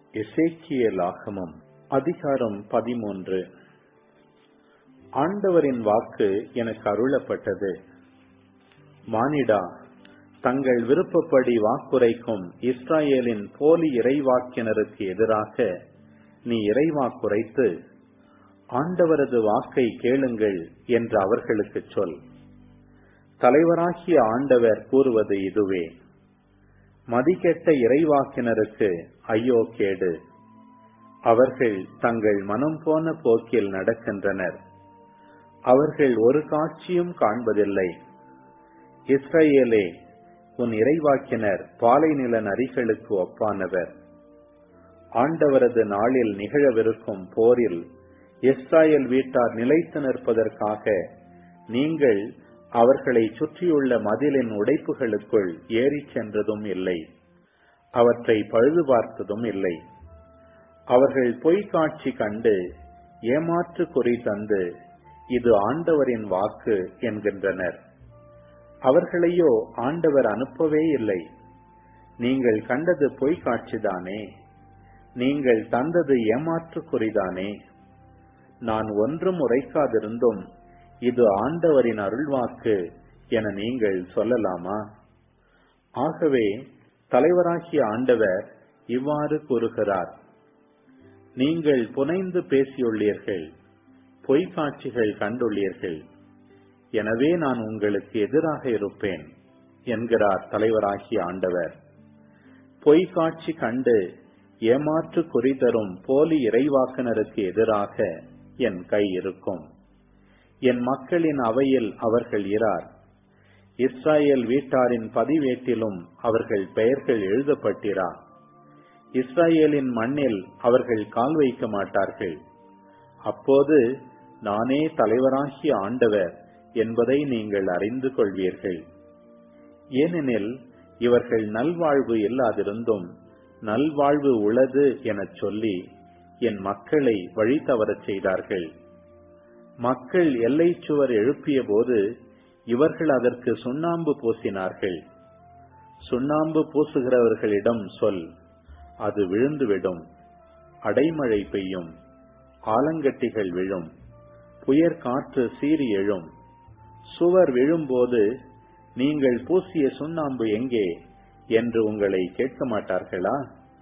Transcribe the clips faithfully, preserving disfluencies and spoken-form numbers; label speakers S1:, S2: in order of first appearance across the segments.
S1: எசேக்கியேலாகமம் அதிகாரம் பதிமூன்று. ஆண்டவரின் வாக்கு எனக்கு அருளப்பட்டது. மானிடா, தங்கள் விருப்பப்படி வாக்குரைக்கும் இஸ்ராயேலின் போலி இறைவாக்கினருக்கு எதிராக நீ இறைவாக்குரைத்து, ஆண்டவரது வாக்கை கேளுங்கள் என்று அவர்களுக்கு சொல். தலைவராகிய ஆண்டவர் கூறுவது இதுவே: மதிகெட்ட இறைவாக்கினருக்கு ஐயோ கேடு! அவர்கள் தங்கள் மனம் போன போக்கில் நடக்கின்றனர். அவர்கள் ஒரு காட்சியும் காண்பதில்லை. இஸ்ரவேலே, உன் இறைவாக்கினர் பாலைநில நரிகளுக்கு ஒப்பானவர். ஆண்டவரது நாளில் நிகழவிருக்கும் போரில் இஸ்ராயேல் வீட்டார் நிலைத்து நிற்பதற்காக நீங்கள் அவர்களை சுற்றியுள்ள மதிலின் உடைப்புகளுக்குள் ஏறிச் சென்றதும் இல்லை, அவற்றை பழுது பார்த்ததும் இல்லை. அவர்கள் பொய்க்காட்சி கண்டு ஏமாற்று குறி தந்து, இது ஆண்டவரின் வாக்கு என்கின்றனர். அவர்களையோ ஆண்டவர் அனுப்பவே இல்லை. நீங்கள் கண்டது பொய்க்காட்சிதானே, நீங்கள் தந்தது ஏமாற்று குறிதானே. நான் ஒன்றும் உரைக்காதிருந்தும் இது ஆண்டவரின் அருள்வாக்கு என நீங்கள் சொல்லலாமா? ஆகவே தலைவராகிய ஆண்டவர் இவ்வாறு கூறுகிறார்: நீங்கள் புனைந்து பேசியுள்ளீர்கள், பொய்க்காட்சிகள் கண்டுள்ளீர்கள். எனவே நான் உங்களுக்கு எதிராக இருப்பேன் என்கிறார் தலைவராகிய ஆண்டவர். பொய்க்காட்சி கண்டு ஏமாற்று குறி தரும் போலி இறைவாக்கினருக்கு எதிராக என் கை இருக்கும். என் மக்களின் அவையில் அவர்கள் இரார். இஸ்ராயேல் வீட்டாரின் பதிவேட்டிலும் அவர்கள் பெயர்கள் எழுதப்பட்டிரா. இஸ்ராயேலின் மண்ணில் அவர்கள் கால் வைக்க மாட்டார்கள். அப்போது நானே தலைவராகிய ஆண்டவர் என்பதை நீங்கள் அறிந்து கொள்வீர்கள். ஏனெனில் இவர்கள் நல்வாழ்வு இல்லாதிருந்தும் நல்வாழ்வு உளது எனச் சொல்லி என் மக்களை வழி தவறச் செய்தார்கள். மக்கள் எல்லை சுவர் எழுப்பிய போது இவர்கள் அதற்கு சுண்ணாம்பு பூசினார்கள். சுண்ணாம்பு பூசுகிறவர்களிடம் சொல், அது விழுந்துவிடும். அடைமழை பெய்யும், ஆலங்கட்டிகள் விழும், புயற் காற்று சீறி எழும். சுவர் விழும்போது நீங்கள் பூசிய சுண்ணாம்பு எங்கே என்று உங்களை கேட்க மாட்டார்களா?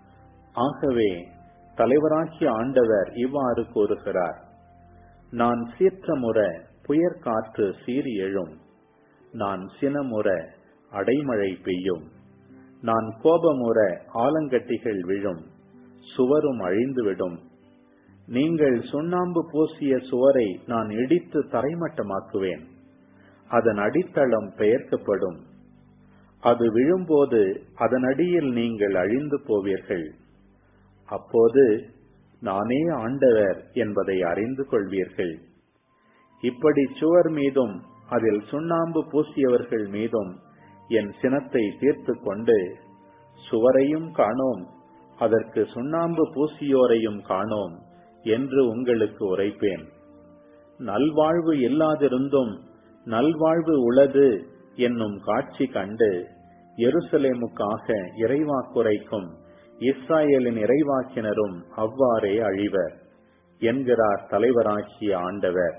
S1: ஆகவே தலைவராகிய ஆண்டவர் இவ்வாறு கூறுகிறார்: நான் சீற்றமுற புயற் காற்று சீறி எழும், நான் சினமுற அடைமழை பெய்யும், நான் கோபமுற ஆலங்கட்டிகள் விழும், சுவரும் அழிந்துவிடும். நீங்கள் சுண்ணாம்பு பூசிய சுவரை நான் இடித்து தரைமட்டமாக்குவேன். அதன் அடித்தளம் பெயர்க்கப்படும். அது விழும்போது அதன் அடியில் நீங்கள் அழிந்து போவீர்கள். அப்போது நானே ஆண்டவர் என்பதை அறிந்து கொள்வீர்கள். இப்படி சுவர் மீதும் அதில் சுண்ணாம்பு பூசியவர்கள் மீதும் என் சினத்தை தீர்த்து கொண்டு, சுவரையும் காணோம், அதற்கு சுண்ணாம்பு பூசியோரையும் காணோம் என்று உங்களுக்கு உரைப்பேன். நல்வாழ்வு இல்லாதிருந்தும் நல்வாழ்வு உளது என்னும் காட்சி கண்டு எருசலேமுக்காக இறைவாக்குரைக்கும் இஸ்ராயேலின் இறைவாக்கினரும் அவ்வாறே அழிவர் என்கிறார் தலைவராகிய ஆண்டவர்.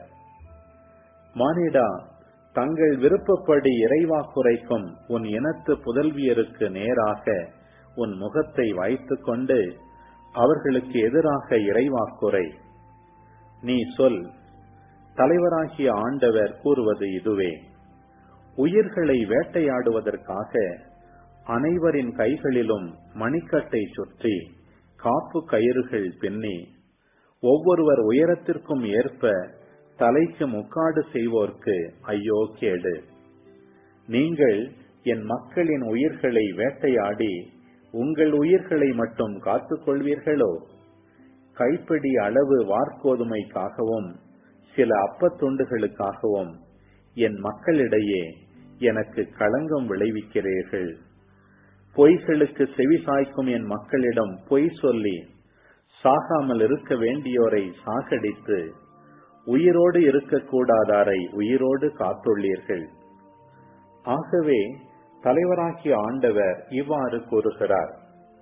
S1: மானிடா, தங்கள் விருப்பப்படி இறைவாக்குரைக்கும் உன் இனத்து புதல்வியருக்கு நேராக உன் முகத்தை வைத்துக் கொண்டு அவர்களுக்கு எதிராக இறைவாக்குரை. நீ சொல், தலைவராகிய ஆண்டவர் கூறுவது இதுவே: உயிர்களை வேட்டையாடுவதற்காக அனைவரின் கைகளிலும் மணிக்கட்டை சுற்றி காப்பு கயிறுகள் பின்னி, ஒவ்வொருவர் உயரத்திற்கும் ஏற்ப தலைக்கு முக்காடு செய்வோர்க்கு ஐயோ கேடு! நீங்கள் என் மக்களின் உயிர்களை வேட்டையாடி உங்கள் உயிர்களை மட்டும் காத்துக் கொள்வீர்களோ? கைப்பிடி அளவு வார்கோதுமைக்காகவும் சில அப்பத்துண்டுகளுக்காகவும் என் மக்களிடையே எனக்கு களங்கம் விளைவிக்கிறீர்கள். பொய்களுக்கு செவி சாய்க்கும் என் மக்களிடம் பொய் சொல்லி சாகாமல் இருக்க வேண்டியோரை சாகடித்து உயிரோடு இருக்கக்கூடாதாரை உயிரோடு காத்துள்ளீர்கள். ஆகவே தலைவராகிய ஆண்டவர் இவ்வாறு கூறுகிறார்: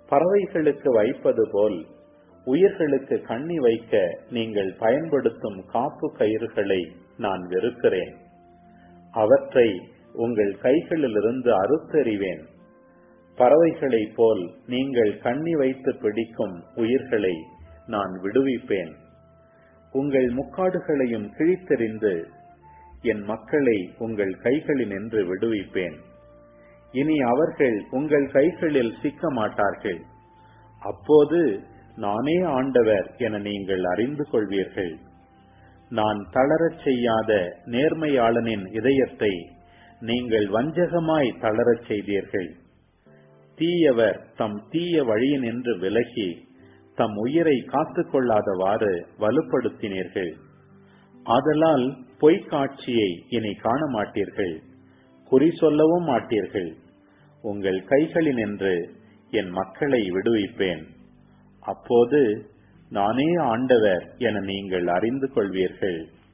S1: பறவைகளுக்கு வைப்பது போல் உயிர்களுக்கு கண்ணி வைக்க நீங்கள் பயன்படுத்தும் காப்பு கயிறுகளை நான் வெறுக்கிறேன். அவற்றை உங்கள் கைகளிலிருந்து அறுத்தெறிவேன். பறவைகளைப் போல் நீங்கள் கண்ணி வைத்து பிடிக்கும் உயிர்களை நான் விடுவிப்பேன். உங்கள் முக்காடுகளையும் கிழித்தெறிந்து என் மக்களை உங்கள் கைகளினின்று விடுவிப்பேன். இனி அவர்கள் உங்கள் கைகளில் சிக்க மாட்டார்கள். அப்போது நானே ஆண்டவர் என நீங்கள் அறிந்து கொள்வீர்கள். நான் தளரச் செய்யாத நேர்மையாளனின் இதயத்தை நீங்கள் வஞ்சகமாய் தளரச் செய்தீர்கள். தீயவர் தம் தீய வழியினின்று விலகி தம் உயிரை காத்துக் கொள்ளாதவாறு வலுப்படுத்தினீர்கள். ஆதலால் பொய்க்காட்சியை இனி காண மாட்டீர்கள், குறி சொல்லவும் மாட்டீர்கள். உங்கள் கைகளினின்று என் மக்களை விடுவிப்பேன். அப்போது நானே ஆண்டவர் என நீங்கள் அறிந்து கொள்வீர்கள்.